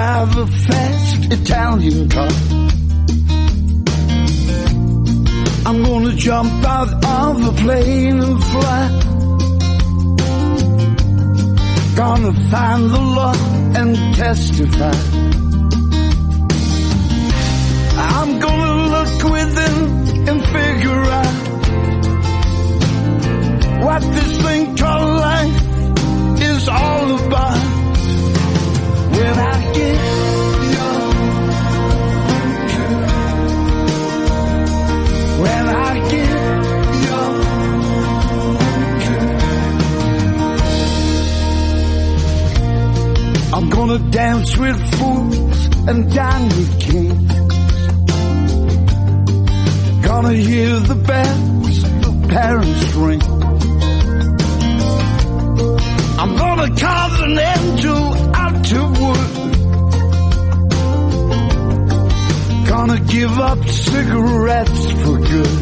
drive a fast Italian car. I'm gonna jump out of a plane and fly. Gonna find the law and testify. I'm gonna look within and figure out what this thing called life is all about. When I get young, when I get young, I'm gonna dance with fools and dine with kings. Gonna hear the bells of parents ring. I'm gonna carve an angel out of wood. Gonna give up cigarettes for good.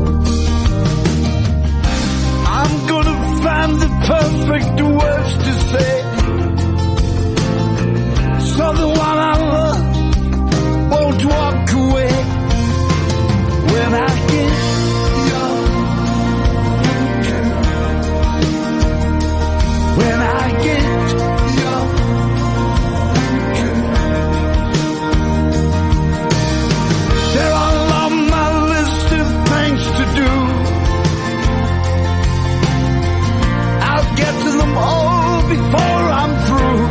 I'm gonna find the perfect words to say, so the one I love won't walk away. When I get young, when I get young, they're all on my list of things to do. I'll get to them all before I'm through.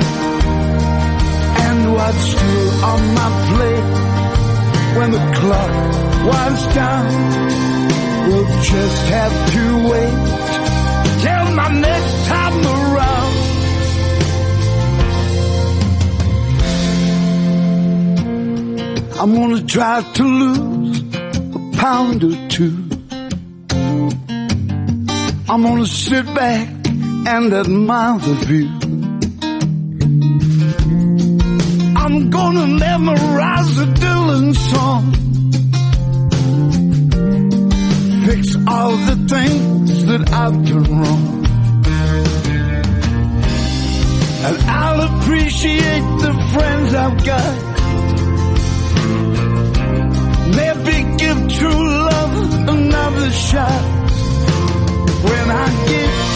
And what's still on my plate when the clock winds down, we'll just have to wait till my next time around. I'm gonna try to lose a pound or two. I'm gonna sit back and admire the view. I'm gonna memorize a Dylan song, fix all the things that I've done wrong, and I'll appreciate the friends I've got. Maybe give true love another shot. When I get